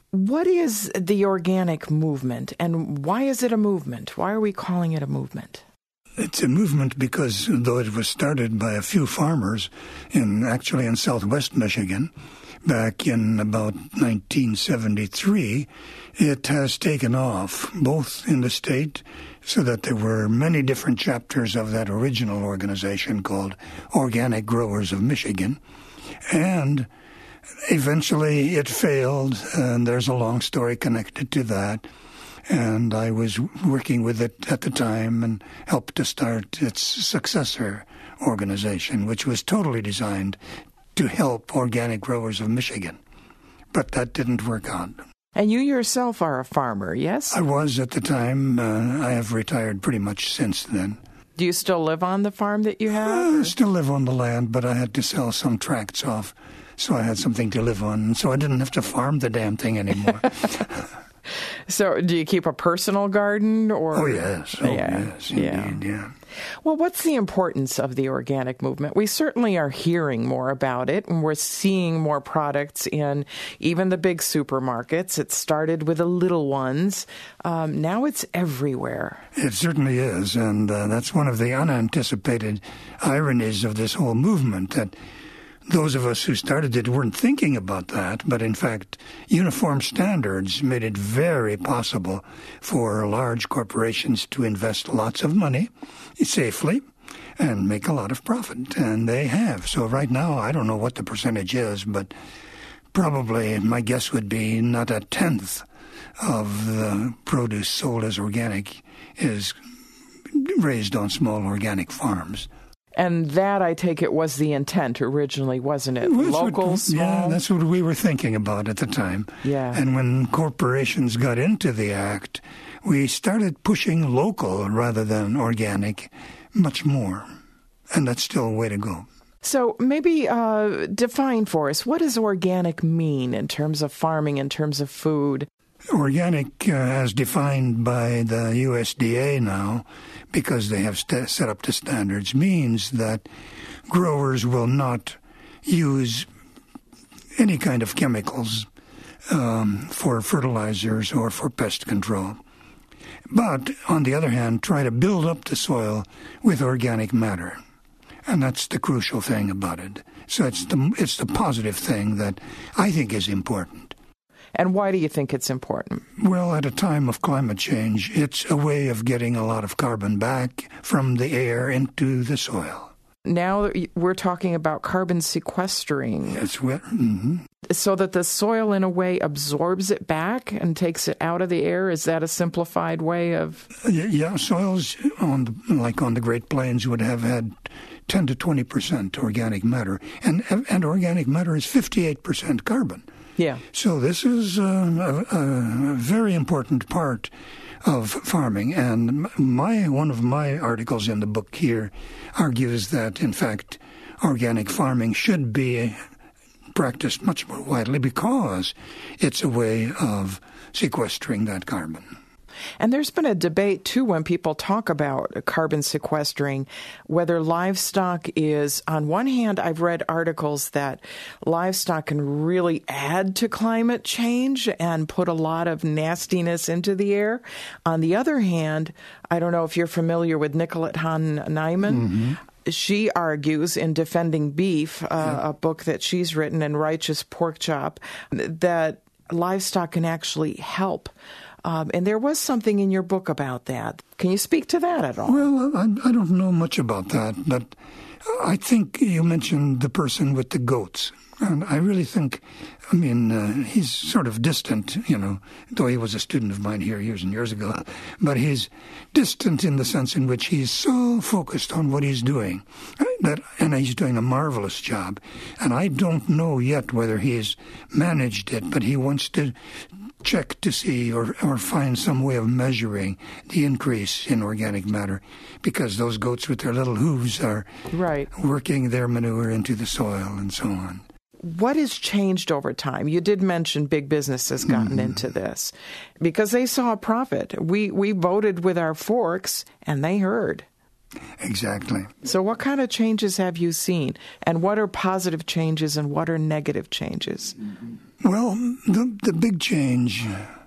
What is the organic movement, and why is it a movement? Why are we calling it a movement? It's a movement because, though it was started by a few farmers actually in southwest Michigan back in about 1973, it has taken off both in the state, so that there were many different chapters of that original organization called Organic Growers of Michigan, and eventually it failed, and there's a long story connected to that. And I was working with it at the time and helped to start its successor organization, which was totally designed to help Organic Growers of Michigan. But that didn't work out. And you yourself are a farmer, yes? I was at the time. I have retired pretty much since then. Do you still live on the farm that you have? I still live on the land, but I had to sell some tracts off, so I had something to live on. So I didn't have to farm the damn thing anymore. So do you keep a personal garden? Or? Oh, yes. Yes, indeed, yeah. Well, what's the importance of the organic movement? We certainly are hearing more about it, and we're seeing more products in even the big supermarkets. It started with the little ones. Now it's everywhere. It certainly is, and that's one of the unanticipated ironies of this whole movement, that those of us who started it weren't thinking about that, but in fact, uniform standards made it very possible for large corporations to invest lots of money safely and make a lot of profit, and they have. So right now, I don't know what the percentage is, but probably my guess would be not a tenth of the produce sold as organic is raised on small organic farms. And that, I take it, was the intent originally, wasn't it? Local, small? Yeah, that's what we were thinking about at the time. Yeah. And when corporations got into the act, we started pushing local rather than organic much more. And that's still a way to go. So maybe define for us, what does organic mean in terms of farming, in terms of food? Organic, as defined by the USDA now, because they have set up the standards, means that growers will not use any kind of chemicals for fertilizers or for pest control. But, on the other hand, try to build up the soil with organic matter. And that's the crucial thing about it. So it's the positive thing that I think is important. And why do you think it's important? Well, at a time of climate change, it's a way of getting a lot of carbon back from the air into the soil. Now we're talking about carbon sequestering. So that the soil, in a way, absorbs it back and takes it out of the air? Is that a simplified way of... Yeah, soils on the Great Plains would have had 10 to 20% organic matter. And organic matter is 58% carbon. Yeah. So this is a very important part of farming. And one of my articles in the book here argues that, in fact, organic farming should be practiced much more widely because it's a way of sequestering that carbon. And there's been a debate, too, when people talk about carbon sequestering, whether livestock is, on one hand, I've read articles that livestock can really add to climate change and put a lot of nastiness into the air. On the other hand, I don't know if you're familiar with Nicolette Hahn Nyman. Mm-hmm. She argues in Defending Beef, a book that she's written, and Righteous Pork Chop, that livestock can actually help. And there was something in your book about that. Can you speak to that at all? Well, I don't know much about that, but I think you mentioned the person with the goats. And I really think, he's sort of distant, though he was a student of mine here years and years ago. But he's distant in the sense in which he's so focused on what he's doing, and he's doing a marvelous job. And I don't know yet whether he's managed it, but he wants to check to see or find some way of measuring the increase in organic matter, because those goats with their little hooves are working their manure into the soil and so on. What has changed over time? You did mention big business has gotten into this because they saw a profit. We voted with our forks and they heard. Exactly. So what kind of changes have you seen? And what are positive changes and what are negative changes? Well, the big change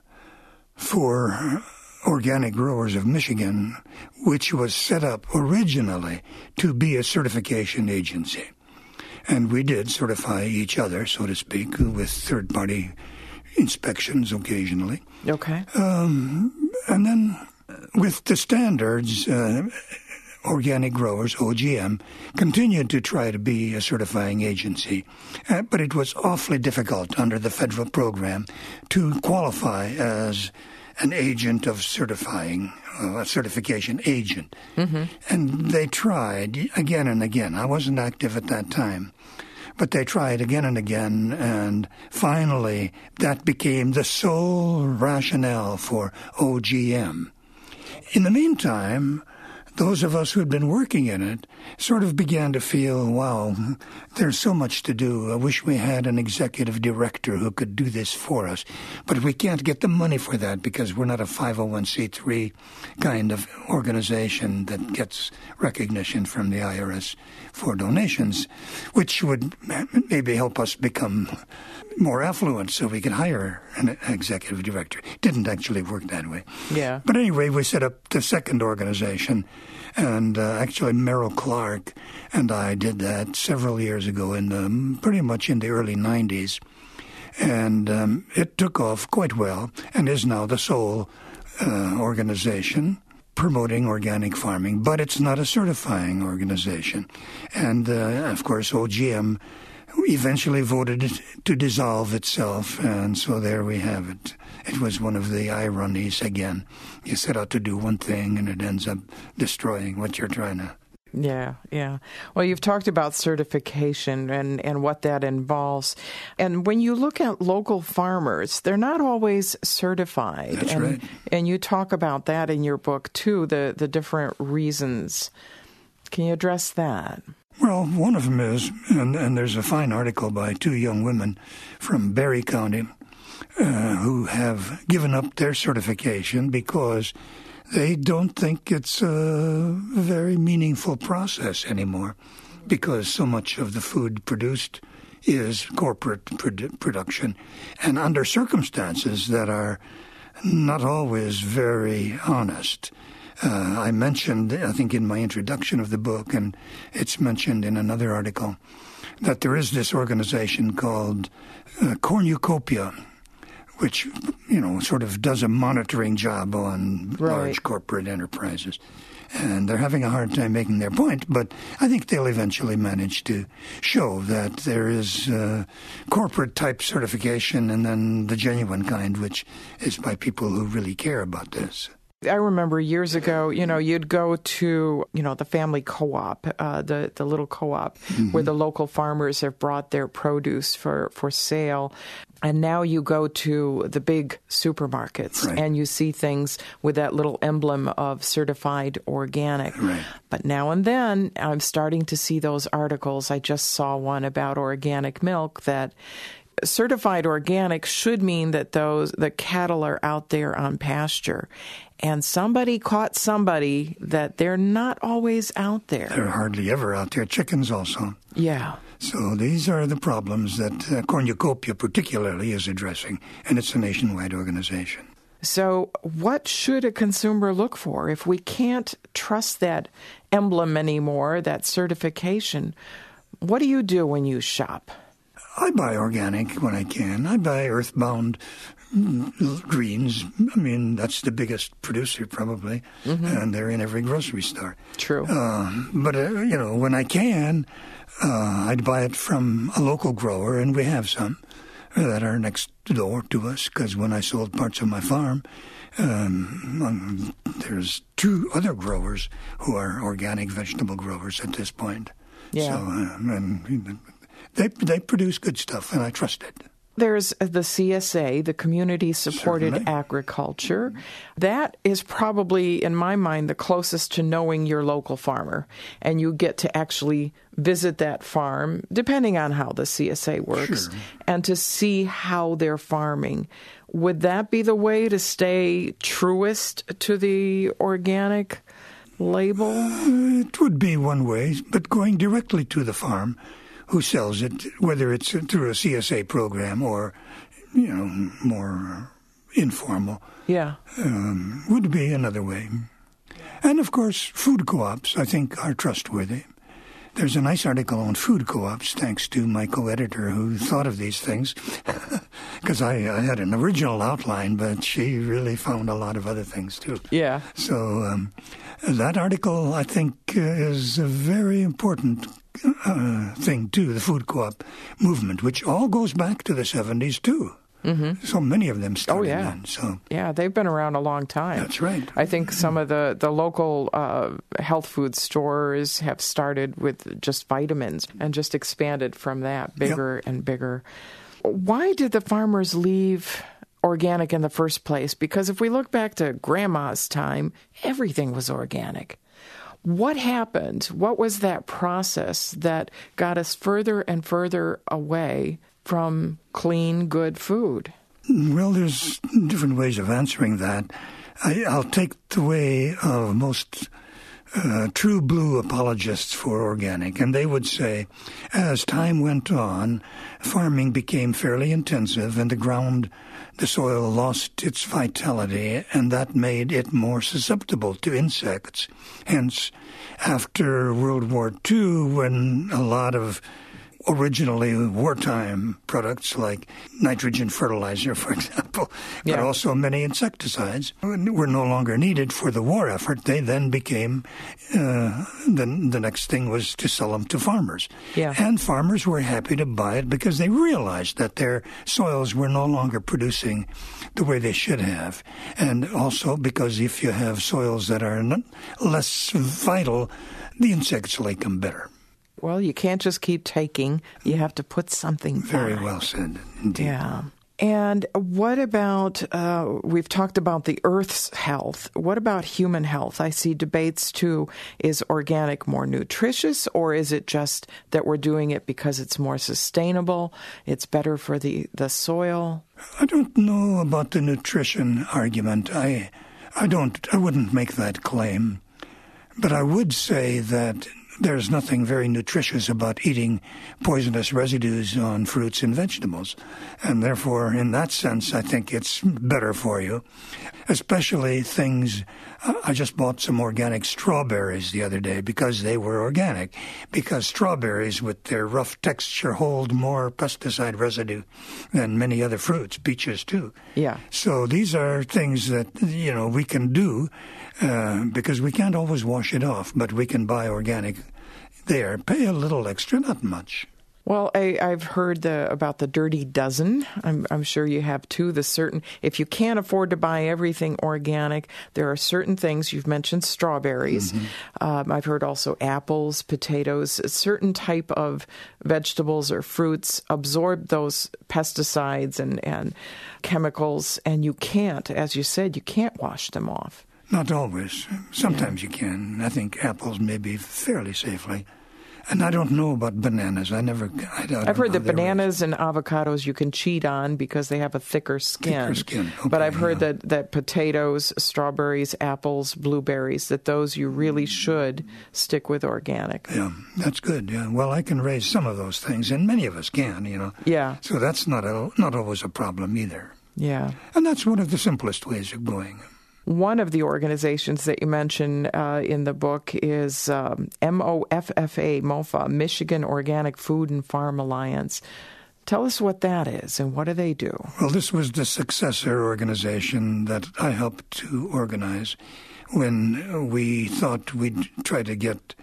for Organic Growers of Michigan, which was set up originally to be a certification agency. And we did certify each other, so to speak, with third-party inspections occasionally. Okay. And then with the standards, Organic Growers, OGM, continued to try to be a certifying agency. But it was awfully difficult under the federal program to qualify as an agent of certifying, a certification agent. Mm-hmm. And they tried again and again. I wasn't active at that time. But they tried again and again, and finally that became the sole rationale for OGM. In the meantime, those of us who had been working in it sort of began to feel, wow, there's so much to do. I wish we had an executive director who could do this for us. But we can't get the money for that because we're not a 501c3 kind of organization that gets recognition from the IRS for donations, which would maybe help us become more affluent so we could hire an executive director. It didn't actually work that way. Yeah. But anyway, we set up the second organization, and actually Merrill Clark and I did that several years ago, pretty much in the early 90s. And it took off quite well and is now the sole organization promoting organic farming. But it's not a certifying organization. And, of course, OGM eventually voted to dissolve itself, and so there we have it. It was one of the ironies again. You set out to do one thing, and it ends up destroying what you're trying to. Yeah. Well, you've talked about certification and what that involves. And when you look at local farmers, they're not always certified. That's right. And you talk about that in your book, too, the different reasons. Can you address that? Well, one of them is, and there's a fine article by two young women from Berry County who have given up their certification because they don't think it's a very meaningful process anymore, because so much of the food produced is corporate production, and under circumstances that are not always very honest. I mentioned, I think in my introduction of the book, and it's mentioned in another article, that there is this organization called Cornucopia, which, sort of does a monitoring job on large corporate enterprises. And they're having a hard time making their point, but I think they'll eventually manage to show that there is corporate-type certification and then the genuine kind, which is by people who really care about this. I remember years ago, you'd go to, the family co-op, the little co-op, mm-hmm. where the local farmers have brought their produce for sale. And now you go to the big supermarkets, right. and you see things with that little emblem of certified organic. Right. But now and then I'm starting to see those articles. I just saw one about organic milk that certified organic should mean that the cattle are out there on pasture. And somebody caught somebody that they're not always out there. They're hardly ever out there. Chickens also. Yeah. So these are the problems that Cornucopia particularly is addressing, and it's a nationwide organization. So what should a consumer look for? If we can't trust that emblem anymore, that certification, what do you do when you shop? I buy organic when I can. I buy earthbound greens. I mean, that's the biggest producer probably, mm-hmm. and they're in every grocery store. True. But when I can, I'd buy it from a local grower, and we have some that are next door to us, because when I sold parts of my farm, there's two other growers who are organic vegetable growers at this point. Yeah. So, they produce good stuff, and I trust it. There's the CSA, the Community Supported Certainly. Agriculture. That is probably, in my mind, the closest to knowing your local farmer. And you get to actually visit that farm, depending on how the CSA works, Sure. and to see how they're farming. Would that be the way to stay truest to the organic label? It would be one way, but going directly to the farm who sells it, whether it's through a CSA program or more informal. Yeah. Would be another way. And, of course, food co-ops, I think, are trustworthy. There's a nice article on food co-ops, thanks to my co-editor who thought of these things, because I had an original outline, but she really found a lot of other things, too. Yeah. So that article, I think, is a very important thing, too, the food co-op movement, which all goes back to the 70s, too. Mm-hmm. So many of them started then. So. Yeah, they've been around a long time. That's right. I think some of the local health food stores have started with just vitamins and just expanded from that bigger and bigger. Why did the farmers leave organic in the first place? Because if we look back to Grandma's time, everything was organic. What happened? What was that process that got us further and further away from clean, good food? Well, there's different ways of answering that. I'll take the way of most true blue apologists for organic, and they would say, as time went on, farming became fairly intensive and the soil lost its vitality, and that made it more susceptible to insects. Hence, after World War II, when a lot of originally wartime products like nitrogen fertilizer, for example, but also many insecticides were no longer needed for the war effort. They then became, the next thing was to sell them to farmers. Yeah. And farmers were happy to buy it because they realized that their soils were no longer producing the way they should have. And also because if you have soils that are less vital, the insects like them better. Well, you can't just keep taking. You have to put something back. Very well said, indeed. Yeah. And what about, we've talked about the Earth's health. What about human health? I see debates, too. Is organic more nutritious, or is it just that we're doing it because it's more sustainable, it's better for the soil? I don't know about the nutrition argument. I wouldn't make that claim. But I would say that there's nothing very nutritious about eating poisonous residues on fruits and vegetables. And therefore, in that sense, I think it's better for you. Especially things, I just bought some organic strawberries the other day because they were organic. Because strawberries, with their rough texture, hold more pesticide residue than many other fruits, peaches too. Yeah. So these are things that, we can do because we can't always wash it off, but we can buy organic there. Pay a little extra, not much. Well, I've heard about the dirty dozen. I'm sure you have too. If you can't afford to buy everything organic, there are certain things. You've mentioned strawberries. Mm-hmm. I've heard also apples, potatoes, a certain type of vegetables or fruits absorb those pesticides and chemicals, and you can't, as you said, you can't wash them off. Not always. Sometimes you can. I think apples maybe fairly safely. And I don't know about bananas. I've heard that bananas and avocados you can cheat on because they have a thicker skin. Okay, but I've heard that potatoes, strawberries, apples, blueberries, that those you really should stick with organic. Yeah, that's good. Yeah. Well, I can raise some of those things, and many of us can, Yeah. So that's not always a problem either. Yeah. And that's one of the simplest ways of going. One of the organizations that you mention in the book is MOFFA, Michigan Organic Food and Farm Alliance. Tell us what that is and what do they do? Well, this was the successor organization that I helped to organize when we thought we'd try to get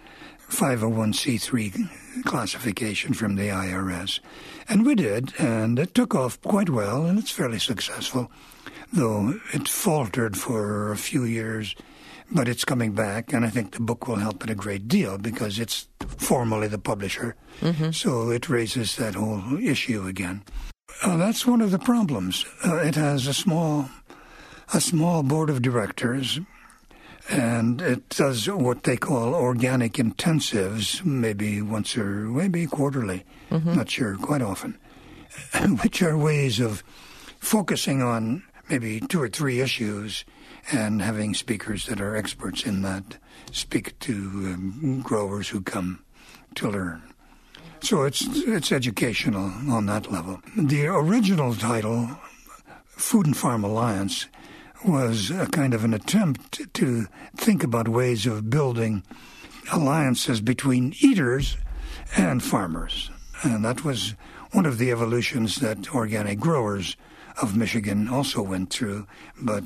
501c3 classification from the IRS. And we did, and it took off quite well, and it's fairly successful, though it faltered for a few years, but it's coming back, and I think the book will help it a great deal because it's formally the publisher, so it raises that whole issue again. That's one of the problems. It has a small board of directors, and it does what they call organic intensives, maybe once or maybe quarterly, not sure, quite often, which are ways of focusing on maybe 2 or 3 issues and having speakers that are experts in that speak to growers who come to learn. So it's educational on that level. The original title, Food and Farm Alliance, was a kind of an attempt to think about ways of building alliances between eaters and farmers. And that was one of the evolutions that organic growers of Michigan also went through. But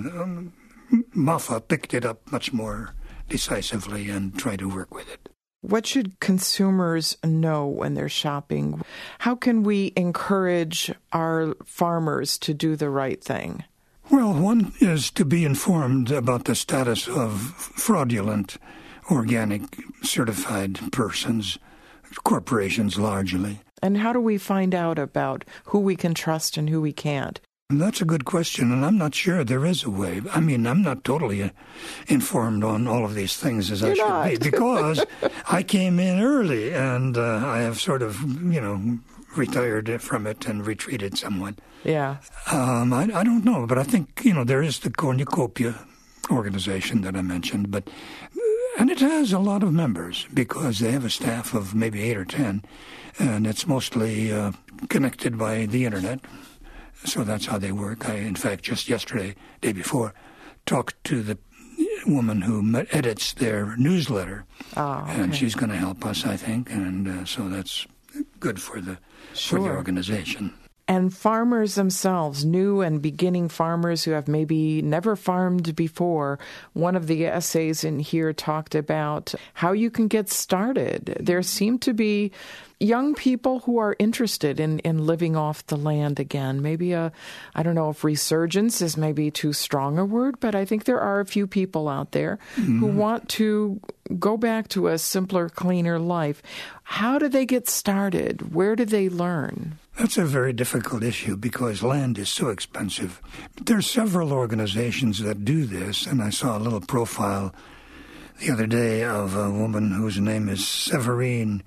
MAFA picked it up much more decisively and tried to work with it. What should consumers know when they're shopping? How can we encourage our farmers to do the right thing? Well, one is to be informed about the status of fraudulent organic certified persons, corporations largely. And how do we find out about who we can trust and who we can't? That's a good question, and I'm not sure there is a way. I mean, I'm not totally informed on all of these things as I should be, because I came in early, and I have sort of, retired from it and retreated somewhat. Yeah. I don't know, but I think, there is the Cornucopia organization that I mentioned, and it has a lot of members because they have a staff of maybe 8 or 10, and it's mostly connected by the internet. So that's how they work. I, in fact, just yesterday, day before, talked to the woman who edits their newsletter. Oh, okay. And she's going to help us, I think. And so that's good for the organization. And farmers themselves, new and beginning farmers who have maybe never farmed before, one of the essays in here talked about how you can get started. There seem to be young people who are interested in living off the land again. Maybe I don't know if resurgence is maybe too strong a word, but I think there are a few people out there who want to go back to a simpler, cleaner life. How do they get started? Where do they learn? That's a very difficult issue because land is so expensive. There are several organizations that do this, and I saw a little profile the other day of a woman whose name is Severine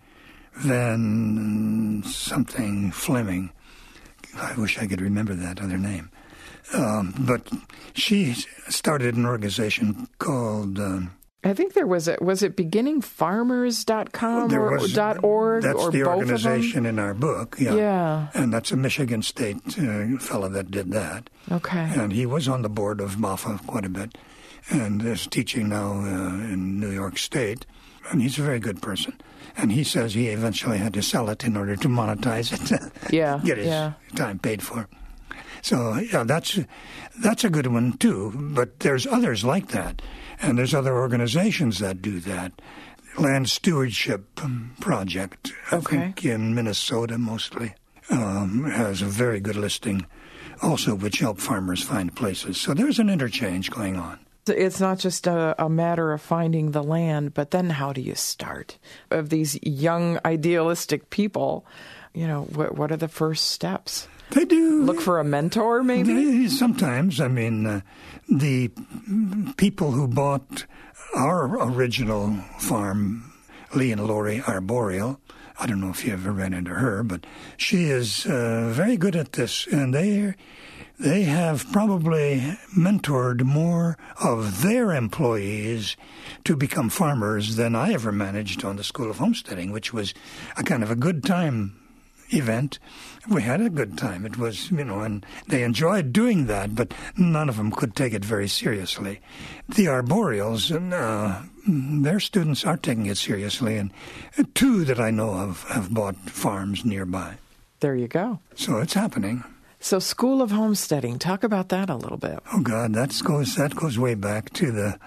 Van something Fleming. I wish I could remember that other name. But she started an organization called... I think there was it beginningfarmers.com or .org? That's or the both organization of them? in our book. Yeah. And that's a Michigan State fellow that did that. Okay. And he was on the board of MAFA quite a bit and is teaching now in New York State. And he's a very good person. And he says he eventually had to sell it in order to monetize it. Get his time paid for. So, that's a good one, too. But there's others like that. And there's other organizations that do that. Land Stewardship Project, I think in Minnesota mostly, has a very good listing also, which help farmers find places. So there's an interchange going on. It's not just a matter of finding the land, but then how do you start? Of these young, idealistic people, what are the first steps? They do. Look for a mentor, maybe? Sometimes. I mean, the people who bought our original farm, Lee and Lori Arboreal, I don't know if you ever ran into her, but she is very good at this. And they have probably mentored more of their employees to become farmers than I ever managed on the School of Homesteading, which was a kind of a good time event. We had a good time. It was, and they enjoyed doing that, but none of them could take it very seriously. The Arboreals, their students are taking it seriously, and 2 that I know of have bought farms nearby. There you go. So it's happening. So School of Homesteading, talk about that a little bit. Oh God, that goes way back to the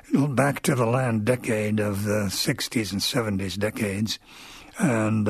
land decade of the 60s and 70s decades. And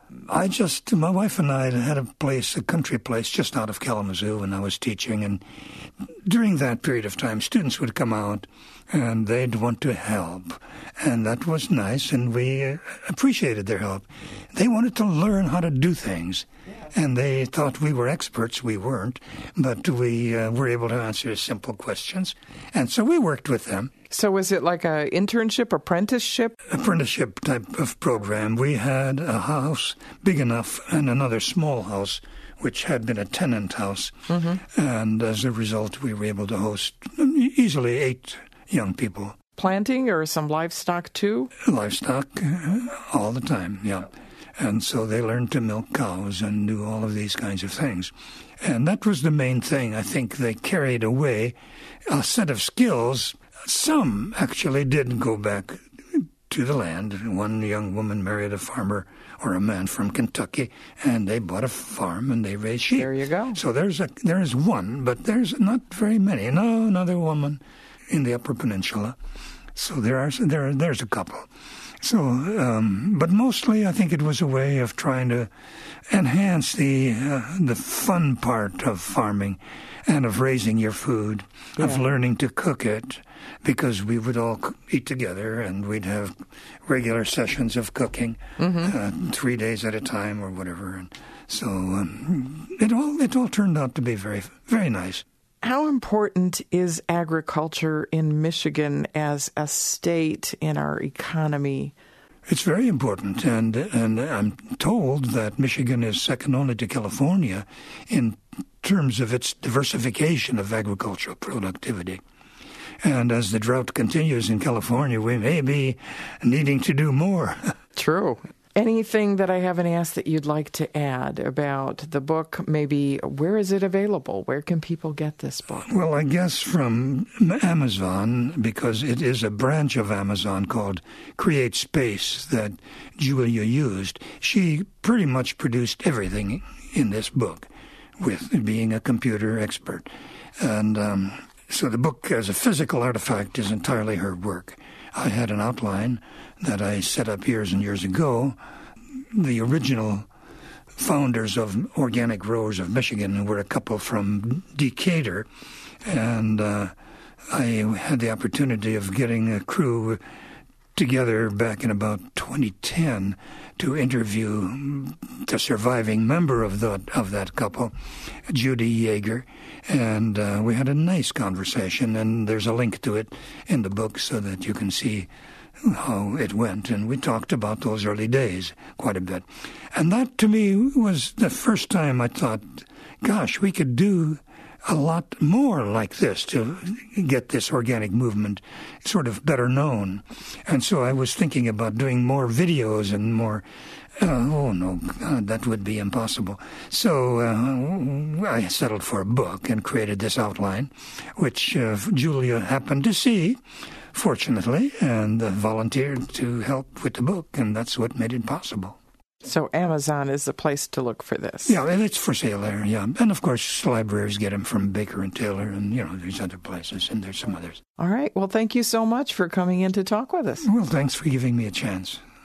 my wife and I had a country place just out of Kalamazoo when I was teaching. And during that period of time, students would come out and they'd want to help. And that was nice, and we appreciated their help. They wanted to learn how to do things. And they thought we were experts. We weren't. But we were able to answer simple questions. And so we worked with them. So was it like an internship, apprenticeship? Apprenticeship type of program. We had a house big enough and another small house, which had been a tenant house. Mm-hmm. And as a result, we were able to host easily 8 young people. Planting or some livestock too? Livestock all the time, yeah. And so they learned to milk cows and do all of these kinds of things. And that was the main thing. I think they carried away a set of skills. Some actually did go back to the land. One young woman married a farmer or a man from Kentucky, and they bought a farm and they raised sheep. There you go. So there is one, but there's not very many. No, another woman in the Upper Peninsula. So there's a couple. So, but mostly I think it was a way of trying to enhance the fun part of farming and of raising your food, of learning to cook it, because we would all eat together and we'd have regular sessions of cooking, 3 days at a time or whatever. And so it all turned out to be very, very nice. How important is agriculture in Michigan as a state in our economy? It's very important, and I'm told that Michigan is second only to California in terms of its diversification of agricultural productivity. And as the drought continues in California, we may be needing to do more. True. Anything that I haven't asked that you'd like to add about the book? Maybe where is it available? Where can people get this book? Well, I guess from Amazon, because it is a branch of Amazon called Create Space that Julia used. She pretty much produced everything in this book, with being a computer expert. And so the book as a physical artifact is entirely her work. I had an outline that I set up years and years ago. The original founders of Organic Growers of Michigan were a couple from Decatur, and I had the opportunity of getting a crew together back in about 2010 to interview the surviving member of that couple, Judy Yeager, and we had a nice conversation, and there's a link to it in the book so that you can see how it went, and we talked about those early days quite a bit. And that, to me, was the first time I thought, gosh, we could do a lot more like this to get this organic movement sort of better known. And so I was thinking about doing more videos and more, oh no, God, that would be impossible. So I settled for a book and created this outline, which Julia happened to see, fortunately, and volunteered to help with the book, and that's what made it possible. So Amazon is the place to look for this. Yeah, and it's for sale there, yeah. And, of course, libraries get them from Baker and Taylor, and, there's other places, and there's some others. All right. Well, thank you so much for coming in to talk with us. Well, thanks for giving me a chance.